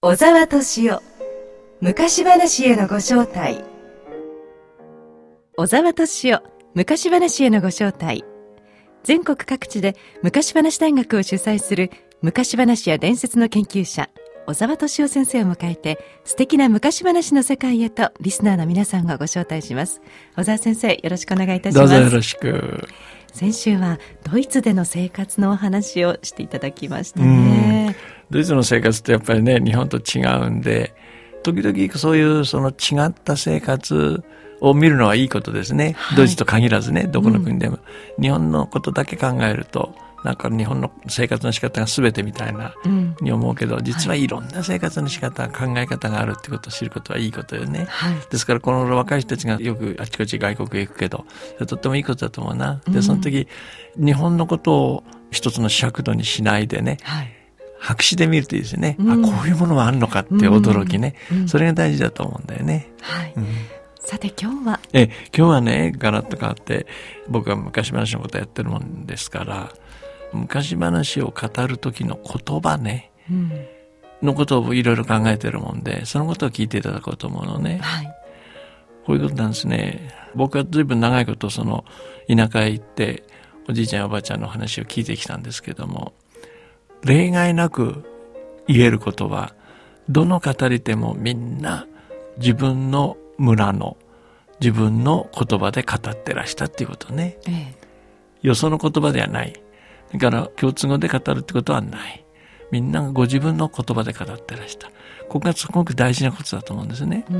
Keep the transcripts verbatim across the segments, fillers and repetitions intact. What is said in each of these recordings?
小沢敏夫昔話へのご招待。 小沢敏夫昔話へのご招待。全国各地で昔話大学を主催する昔話や伝説の研究者小沢敏夫先生を迎えて、素敵な昔話の世界へとリスナーの皆さんをご招待します。小沢先生、よろしくお願いいたします。 どうぞよろしく。 先週はドイツでの生活のお話をしていただきましたね。 ドイツの生活ってやっぱりね、日本と違うんで、時々そういうその違った生活を見るのはいいことですね、はい、ドイツと限らずね、どこの国でも、うん、日本のことだけ考えるとなんか日本の生活の仕方が全てみたいな、うん、に思うけど、実はいろんな生活の仕方、はい、考え方があるってことを知ることはいいことよね、はい、ですからこの若い人たちがよくあちこち外国へ行くけど、それとってもいいことだと思うな。でその時、うん、日本のことを一つの尺度にしないでね、はい、白紙で見るといいですよね、うん、あこういうものがあるのかって驚きね、うん、それが大事だと思うんだよね、はいうん、 さて今日はえ今日はね、ガラッと変わって、僕は昔話のことやってるもんですから、昔話を語る時の言葉ね、うん、のことをいろいろ考えてるもんで、そのことを聞いていただこうと思うのね、はい、こういうことなんですね。僕は随分長いことその田舎へ行っておじいちゃんやおばあちゃんの話を聞いてきたんですけども、例外なく言えることは、どの語り手もみんな自分の村の自分の言葉で語ってらしたっていうことね、ええ、よその言葉ではない。だから共通語で語るってことはない。みんながご自分の言葉で語ってらした。ここがすごく大事なことだと思うんですね、うん、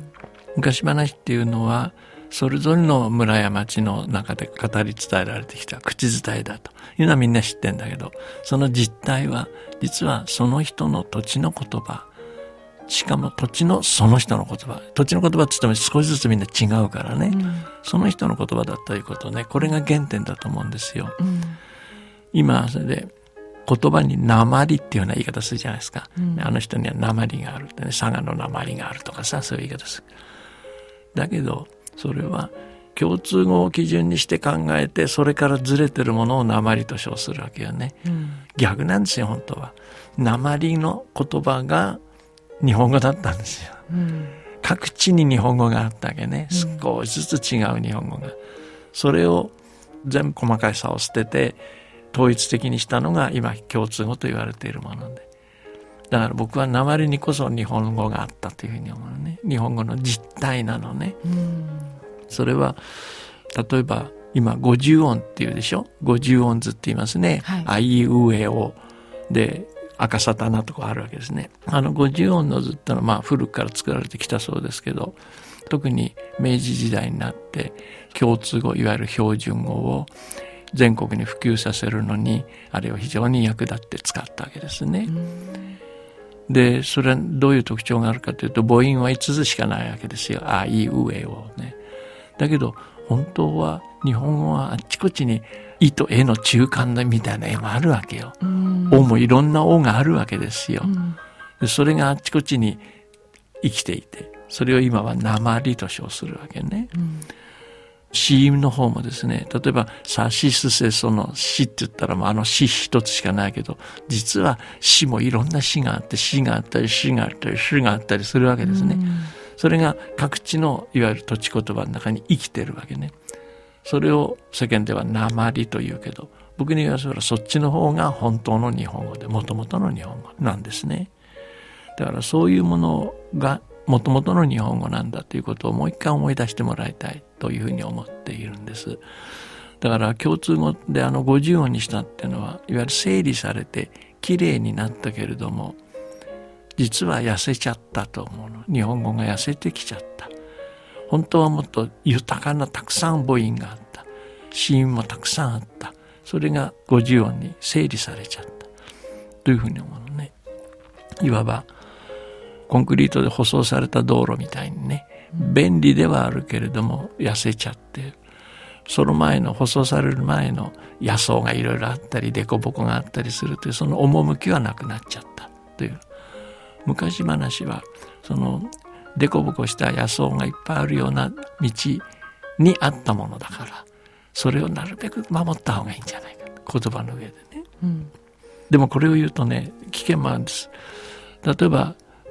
昔話っていうのはそれぞれの村や町の中で語り伝えられてきた口伝えだというのはみんな知ってんだけど、その実態は実はその人の土地の言葉、しかも土地のその人の言葉、土地の言葉って言っても少しずつみんな違うからね、うん、その人の言葉だということね、これが原点だと思うんですよ、うん、今それで言葉に訛りっていうような言い方するじゃないですか、うん、あの人には訛りがあるって、ね、佐賀の訛りがあるとかさ、そういう言い方する。だけどそれは共通語を基準にして考えて、それからずれてるものを訛りと称するわけよね、うん、逆なんですよ本当は。訛りの言葉が日本語だったんですよ、うん、各地に日本語があったわけね、少しずつ違う日本語が、それを全部細かい差を捨てて統一的にしたのが今共通語と言われているもので、だから僕は訛りにこそ日本語があったというふうに思うね。日本語の実態なのね、うん、それは例えば今ごじゅう音っていうでしょ、ごじゅう音図って言いますね、はい、あいうえおで赤さたなとかあるわけですね。あのごじゅう音の図ってのはまあ古くから作られてきたそうですけど、特に明治時代になって共通語、いわゆる標準語を全国に普及させるのにあれは非常に役立って使ったわけですね。でそれはどういう特徴があるかというと、母音はいつつしかないわけですよ、あいうえおね。だけど本当は日本語はあっちこっちにいとえの中間みたいな絵もあるわけよ。おもいろんなおがあるわけですよ。でそれがあっちこっちに生きていて、それを今は訛りと称するわけね。子音の方もですね、例えばさしすせそのしって言ったらもうあのし一つしかないけど、実はしもいろんなしがあって、しがあったりしがあったりしがあったりするわけですね。それが各地のいわゆる土地言葉の中に生きてるわけね。それを世間では訛りというけど、僕に言わせればそっちの方が本当の日本語で、元々の日本語なんですね。だからそういうものが元々の日本語なんだということをもう一回思い出してもらいたいというふうに思っているんです。だから共通語であのごじゅう音にしたっていうのは、いわゆる整理されてきれいになったけれども、実は痩せちゃったと思うの。日本語が痩せてきちゃった。本当はもっと豊かなたくさん母音があった。子音もたくさんあった。それがごじゅう音に整理されちゃったというふうに思うのね。いわばコンクリートで舗装された道路みたいにね、便利ではあるけれども痩せちゃって、その前の舗装される前の野草がいろいろあったり凸凹があったりするという、その趣はなくなっちゃったという。昔話はその凸凹した野草がいっぱいあるような道にあったものだから、それをなるべく守った方がいいんじゃないか、言葉の上でね、うん、でもこれを言うとね、危険もあるんです。例えば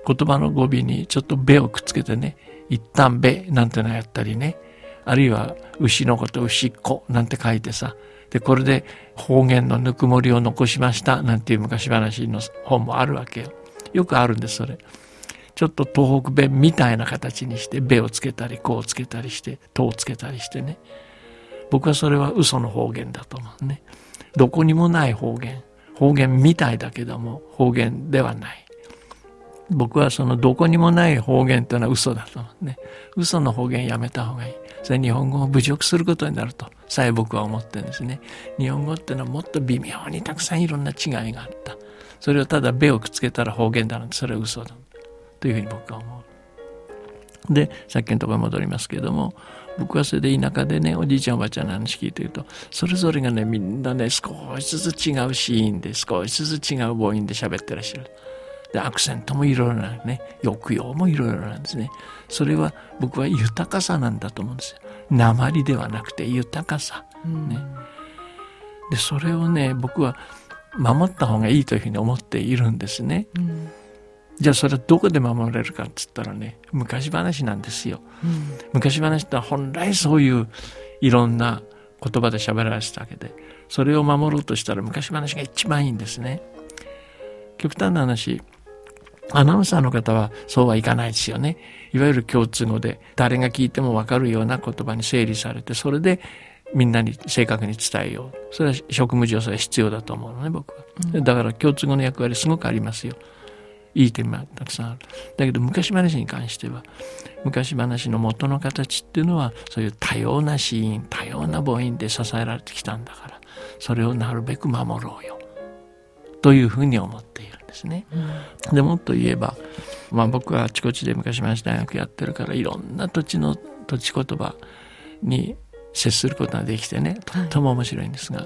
言葉の語尾にちょっとべをくっつけてね、一旦べなんてのやったりね、あるいは牛のこと牛っ子なんて書いてさ、でこれで方言のぬくもりを残しましたなんていう昔話の本もあるわけよ。よくあるんです。それちょっと東北弁みたいな形にしてべをつけたりこうつけたりしてとをつけたりしてね、僕はそれは嘘の方言だと思うね。どこにもない方言、方言みたいだけども方言ではない。僕はそのどこにもない方言というのは嘘だと思うね。嘘の方言やめた方がいい。それ日本語を侮辱することになるとさえ僕は思ってるんですね。日本語っていうのはもっと微妙にたくさんいろんな違いがあった。それをただべをくっつけたら方言だなんてそれは嘘だというふうに僕は思う。でさっきのところに戻りますけれども、僕はそれで田舎でね、おじいちゃんおばあちゃんの話聞いてると、それぞれがねみんなね少しずつ違うシーンで少しずつ違う母音で喋ってらっしゃる。でアクセントもいろいろなんね、抑揚もいろいろなんですね。それは僕は豊かさなんだと思うんですよ。訛りではなくて豊かさ、ね、でそれをね僕は守った方がいいというふうに思っているんですね、うん、じゃあそれはどこで守れるかって言ったらね、昔話なんですよ、うん、昔話って本来そういういろんな言葉で喋られてたわけで、それを守ろうとしたら昔話が一番いいんですね。極端な話、アナウンサーの方はそうはいかないですよね。いわゆる共通語で誰が聞いても分かるような言葉に整理されて、それでみんなに正確に伝えよう。それは職務上それは必要だと思うのね、僕は、うん、だから共通語の役割すごくありますよ。いい点がたくさんある。だけど昔話に関しては、昔話の元の形っていうのはそういう多様な子音、多様な母音で支えられてきたんだから、それをなるべく守ろうよというふうに思っているんですね、うん、でもっと言えば、まあ、僕はあちこちで昔話大学やってるから、いろんな土地の土地言葉に接することができてね、とっても面白いんですが、はい、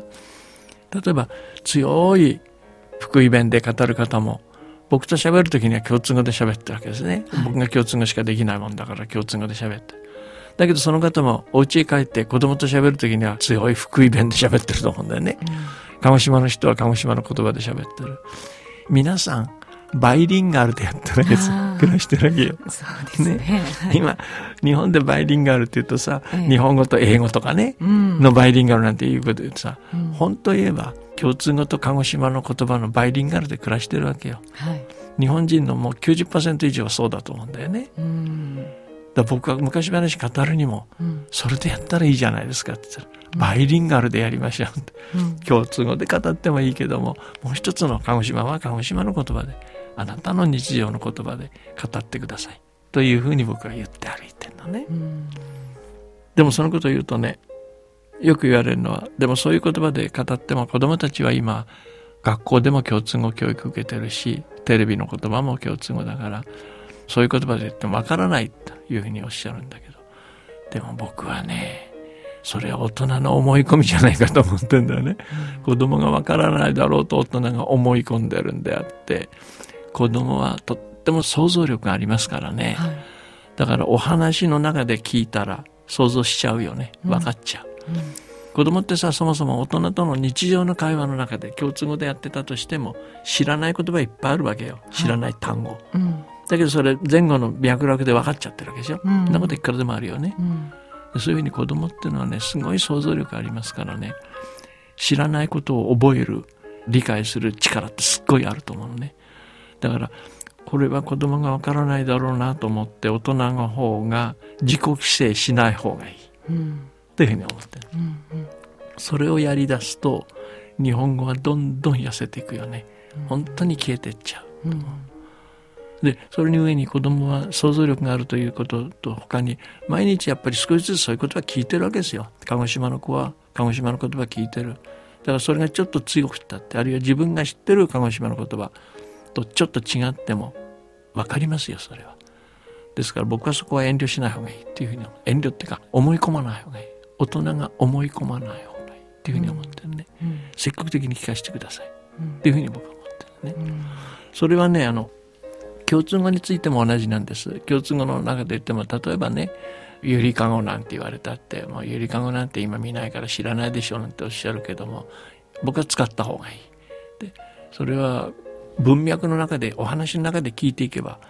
例えば強い福井弁で語る方も僕と喋るときには共通語で喋ってるわけですね、はい、僕が共通語しかできないもんだから共通語で喋ってる。だけどその方もお家へ帰って子供と喋るときには強い福井弁で喋ってると思うんだよね、うん、鹿児島の人は鹿児島の言葉で喋ってる。皆さんバイリンガルでやってるわけです。暮らしてるわけよ。 そうですね。 ね、はい、今日本でバイリンガルって言うとさ、ええ、日本語と英語とかね、うん、のバイリンガルなんていうことでさ、うん、本当言えば共通語と鹿児島の言葉のバイリンガルで暮らしてるわけよ、はい、日本人のもう きゅうじゅっパーセント 以上はそうだと思うんだよね、うん、だ僕は昔話語るにも、うん、それでやったらいいじゃないですかって言ったら、うん、バイリンガルでやりましょうって、うん、共通語で語ってもいいけども、もう一つの鹿児島は鹿児島の言葉で、あなたの日常の言葉で語ってくださいというふうに僕は言って歩いてるのね、うん、でもそのことを言うとね、よく言われるのは、でもそういう言葉で語っても子どもたちは今学校でも共通語教育受けてるし、テレビの言葉も共通語だから、そういう言葉で言ってもわからないというふうにおっしゃるんだけど、でも僕はね、それは大人の思い込みじゃないかと思ってんだよね、うん、子供がわからないだろうと大人が思い込んでるんであって、子供はとっても想像力がありますからね、はい、だからお話の中で聞いたら想像しちゃうよね、分かっちゃう、うんうん、子供ってさ、そもそも大人との日常の会話の中で共通語でやってたとしても知らない言葉いっぱいあるわけよ、知らない単語、はい、うん、だけどそれ前後の脈絡で分かっちゃってるわけでしょ、うん、そんなこといくらでもあるよね、うん、そういうふうに子供っていうのはね、すごい想像力ありますからね、知らないことを覚える、理解する力ってすっごいあると思うのね。だからこれは子供がわからないだろうなと思って大人の方が自己規制しない方がいい、うん、というふうに思ってる、うんうん、それをやり出すと日本語はどんどん痩せていくよね、うん、本当に消えていっちゃう、うん、でそれに上に子供は想像力があるということと他に毎日やっぱり少しずつそういう言葉聞いてるわけですよ。鹿児島の子は鹿児島の言葉聞いてる。だからそれがちょっと強くったって、あるいは自分が知ってる鹿児島の言葉とちょっと違っても分かりますよ、それは。ですから僕はそこは遠慮しない方がいいっていうふうに、遠慮っていうか思い込まない方がいい、大人が思い込まない方がいいっていうふうに思ってるね、うんうん、積極的に聞かせてくださいっていうふうに僕は思ってるね、うん、それはね、あの共通語についても同じなんです。共通語の中で言っても、例えばね、ゆりかごなんて言われたって、もうゆりかごなんて今見ないから知らないでしょなんておっしゃるけども、僕は使った方がいい。でそれは文脈の中で、お話の中で聞いていけば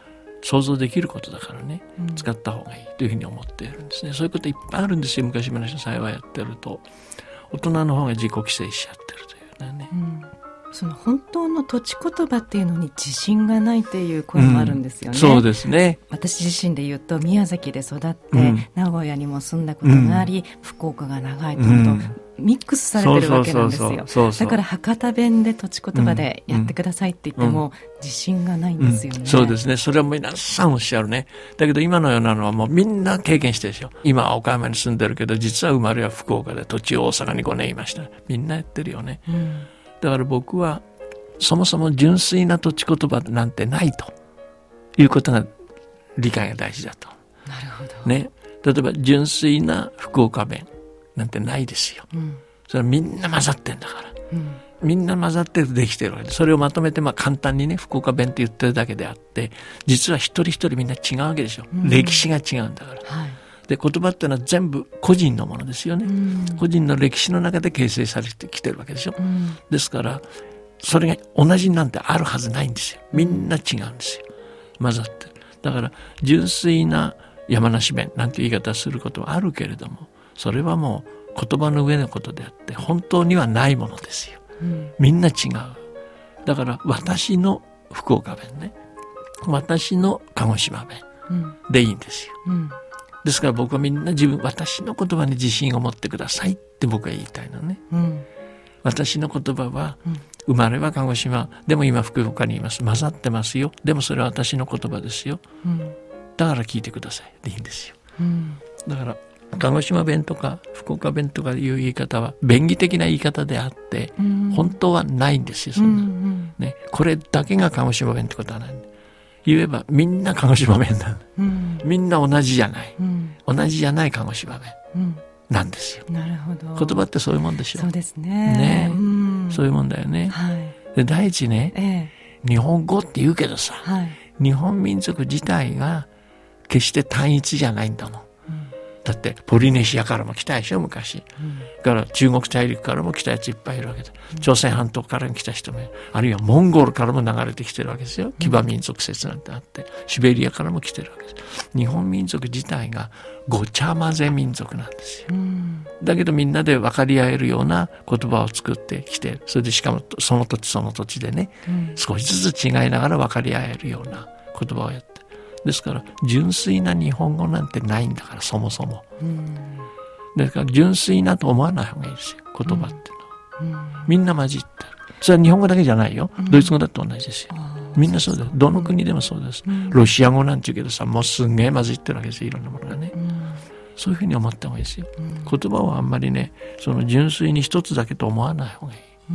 想像できることだからね、 うん、 使った方がいいというふうに思っているんですね。そういうこといっぱいあるんですよ。昔話の幸いやってると大人の方が自己規制しちゃってるというね、うん、 その本当の土地言葉っていうのに自信がないっていう声もあるんですよね、 うん、そうですね。 私自身で言うと宮崎で育って、うん、名古屋にも住んだことがあり、うん、福岡が長いと、うん、ミックスされてるわけなんですよ。だから博多弁で土地言葉でやってくださいって言っても、うん、自信がないんですよね、 うん、そうですね。それは皆さんおっしゃるね。だけど今のようなのはもうみんな経験してるでしょ。今は岡山に住んでるけど実は生まれは福岡で土地大阪にごねんいました。みんなやってるよね、うん、だから僕はそもそも純粋な土地言葉なんてないということが理解が大事だと。 なるほど、 ね、例えば純粋な福岡弁なんてないですよ、うん、それはみんな混ざってんだから、うん、みんな混ざってできてるわけで、それをまとめてまあ簡単にね福岡弁って言ってるだけであって実は一人一人みんな違うわけでしょ、うん、歴史が違うんだから、はい、で言葉っていうのは全部個人のものですよね、うん、個人の歴史の中で形成されてきてるわけでしょ、うん、ですからそれが同じなんてあるはずないんですよ。みんな違うんですよ。混ざってる。だから純粋な山梨弁なんて言い方することはあるけれどもそれはもう言葉の上のことであって本当にはないものですよ、うん、みんな違う。だから私の福岡弁ね私の鹿児島弁でいいんですよ、うん、ですから僕はみんな自分私の言葉に自信を持ってくださいって僕は言いたいのね、うん、私の言葉は、うん生まれは鹿児島でも今福岡にいます。混ざってますよ。でもそれは私の言葉ですよ、うん、だから聞いてくださいでいいんですよ、うん、だから鹿児島弁とか福岡弁とかいう言い方は便宜的な言い方であって、うん、本当はないんですよそんな、うんうんね、これだけが鹿児島弁ってことはない。言えばみんな鹿児島弁だ、うん、みんな同じじゃない、うん、同じじゃない鹿児島弁、うんなんですよ。 なるほど。 言葉ってそういうもんでしょ。 そうですね。 ね、 うん、 そういうもんだよね。はい、で第一ね、ええ、日本語って言うけどさ、はい、日本民族自体が決して単一じゃないんだもん。うん、だってポリネシアからも来たでしょ昔。うん、から中国大陸からも来たやついっぱいいるわけだ。うん、朝鮮半島から来た人もいる。あるいはモンゴルからも流れてきてるわけですよ。騎馬民族説なんてあって、シベリアからも来てるわけです。日本民族自体がごちゃ混ぜ民族なんですよ、うん、だけどみんなで分かり合えるような言葉を作ってきてそれでしかもその土地その土地でね、うん、少しずつ違いながら分かり合えるような言葉をやってですから純粋な日本語なんてないんだからそもそも、うん、だから純粋なと思わない方がいいですよ言葉っていうのは、うん、みんな混じってる。それは日本語だけじゃないよ、うん、ドイツ語だって同じですよ。みんなそうです。どの国でもそうです、うん、ロシア語なんて言うけどさもうすんげえ混じってるわけですよいろんなものがね、うん、そういうふうに思った方がいいですよ、うん、言葉はあんまりねその純粋に一つだけと思わない方がいい、うん、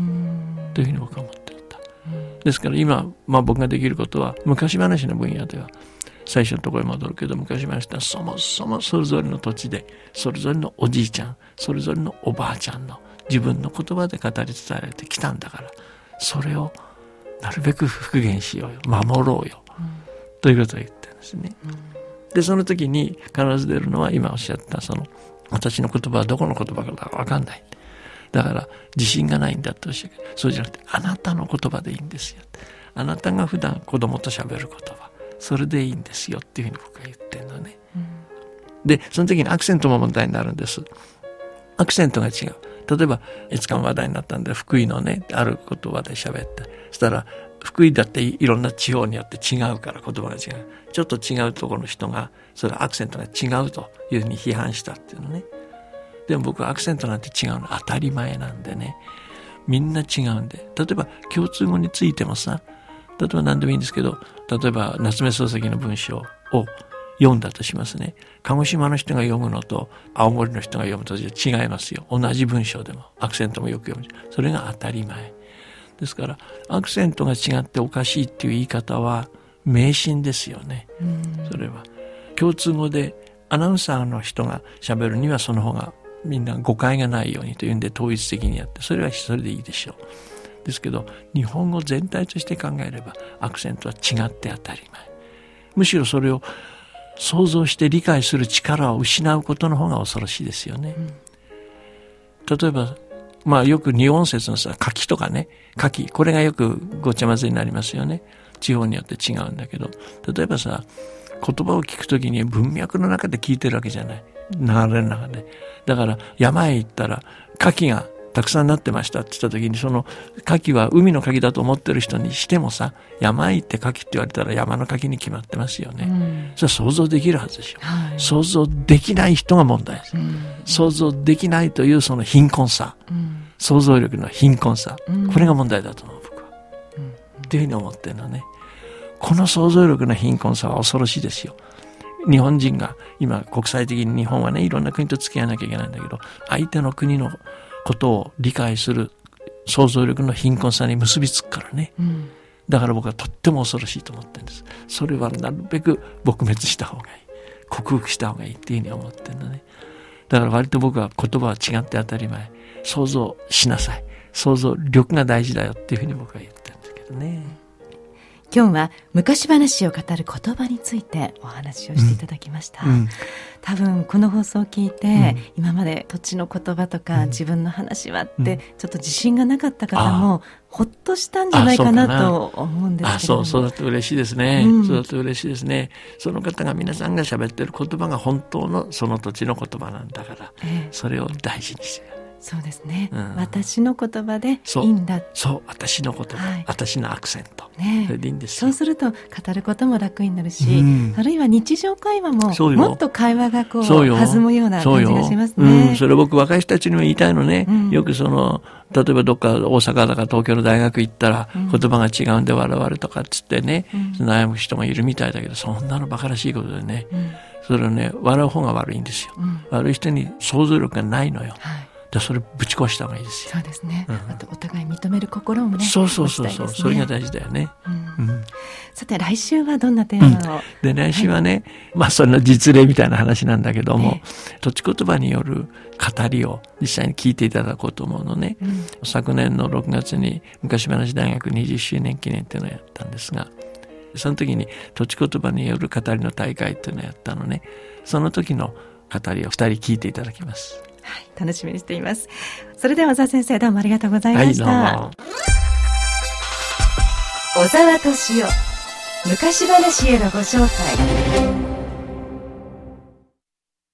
というふうに僕は思っていた、うん、ですから今、まあ、僕ができることは昔話の分野では最初のところに戻るけど昔話ってそもそもそれぞれの土地でそれぞれのおじいちゃんそれぞれのおばあちゃんの自分の言葉で語り伝えられてきたんだからそれをなるべく復元しようよ守ろうよ、うん、ということを言ってるんですね、うん、でその時に必ず出るのは今おっしゃったその私の言葉はどこの言葉か分かんないだから自信がないんだとおっしゃるそうじゃなくてあなたの言葉でいいんですよあなたが普段子供と喋る言葉それでいいんですよっていうふうに僕は言ってるのね、うん、でその時にアクセントも問題になるんです。アクセントが違う。例えばいつか話題になったんで福井のねある言葉で喋ってそしたら福井だっていろんな地方によって違うから言葉が違うちょっと違うところの人がそれアクセントが違うというふうに批判したっていうのね。でも僕はアクセントなんて違うの当たり前なんでねみんな違うんで例えば共通語についてもさ例えば何でもいいんですけど例えば夏目漱石の文章を読んだとしますね。鹿児島の人が読むのと青森の人が読むと違いますよ。同じ文章でもアクセントもよく読む。それが当たり前ですからアクセントが違っておかしいっていう言い方は迷信ですよね。それは共通語でアナウンサーの人が喋るにはその方がみんな誤解がないようにというんで統一的にやってそれはそれでいいでしょう。ですけど日本語全体として考えればアクセントは違って当たり前。むしろそれを想像して理解する力を失うことの方が恐ろしいですよね、うん、例えばまあよく二音節のさ書きとかね書きこれがよくごちゃ混ぜになりますよね。 地方によって違うんだけど、例えばさ、言葉を聞くときに文脈の中で聞いてるわけじゃない。流れの中で。だから山へ行ったら牡蠣がたくさんなってましたって言ったときに、その牡蠣は海の牡蠣だと思ってる人にしてもさ、山へ行って牡蠣って言われたら山の牡蠣に決まってますよね。うん、それは想像できるはずでしょ、はい、想像できない人が問題です、うん、想像できないというその貧困さ、うん、想像力の貧困さ、うん、これが問題だと思う僕は、うん、っていうふうに思ってるのね。この想像力の貧困さは恐ろしいですよ。日本人が今国際的に日本はね、いろんな国と付き合わなきゃいけないんだけど、相手の国のことを理解する想像力の貧困さに結びつくからね、うん、だから僕はとっても恐ろしいと思ってるんです。それはなるべく撲滅した方がいい、克服した方がいいっていうふうに思ってるのね。だから割と僕は言葉は違って当たり前、想像しなさい、想像力が大事だよっていうふうに僕は言ってるんですけどね。 今日は昔話を語る言葉についてお話をしていただきました、うんうん、多分この放送を聞いて、うん、今まで土地の言葉とか、うん、自分の話はってちょっと自信がなかった方もほっとしたんじゃないかなと思うんですけど。 あ、そう、そうだと嬉しいですね、うん、そうだと嬉しいですね。その方が皆さんが喋ってる言葉が本当のその土地の言葉なんだから、ええ、それを大事にしてください。 そうですね、うん、私の言葉でいいんだ。 そう、そう、私の言葉、はい、私のアクセント、 ね、 それでいいんですよ。 そうすると語ることも楽になるし、うん、あるいは日常会話ももっと会話がこう弾むような感じがしますね。 うん、それ僕若い人たちにも言いたいのね、うん、よくその例えばどっか大阪だか東京の大学行ったら言葉が違うんで笑われとかっつってね、うん、悩む人もいるみたいだけど、そんなの馬鹿らしいことでね、うん、それはね、笑う方が悪いんですよ、うん、悪い人に想像力がないのよ、はい、でそれぶち壊した方がいいですよ。 そうですね、うん、あとお互い認める心もね、 そうそうそうそう、ね、それが大事だよね、うんうん、 さて来週はどんなテーマを、うん、 で来週はね、はい、まあその実例みたいな話なんだけども、えー、土地言葉による語りを実際に聞いていただこうと思うのね、うん、昨年のろくがつに昔話大学にじゅっしゅうねん記念っていうのをやったんですが、その時に土地言葉による語りの大会っていうのをやったのね。その時の語りをふたり聞いていただきます。 はい、楽しみにしています。それでは小沢先生、どうもありがとうございました。はい、どうも。 小沢敏夫、昔話へのご招待。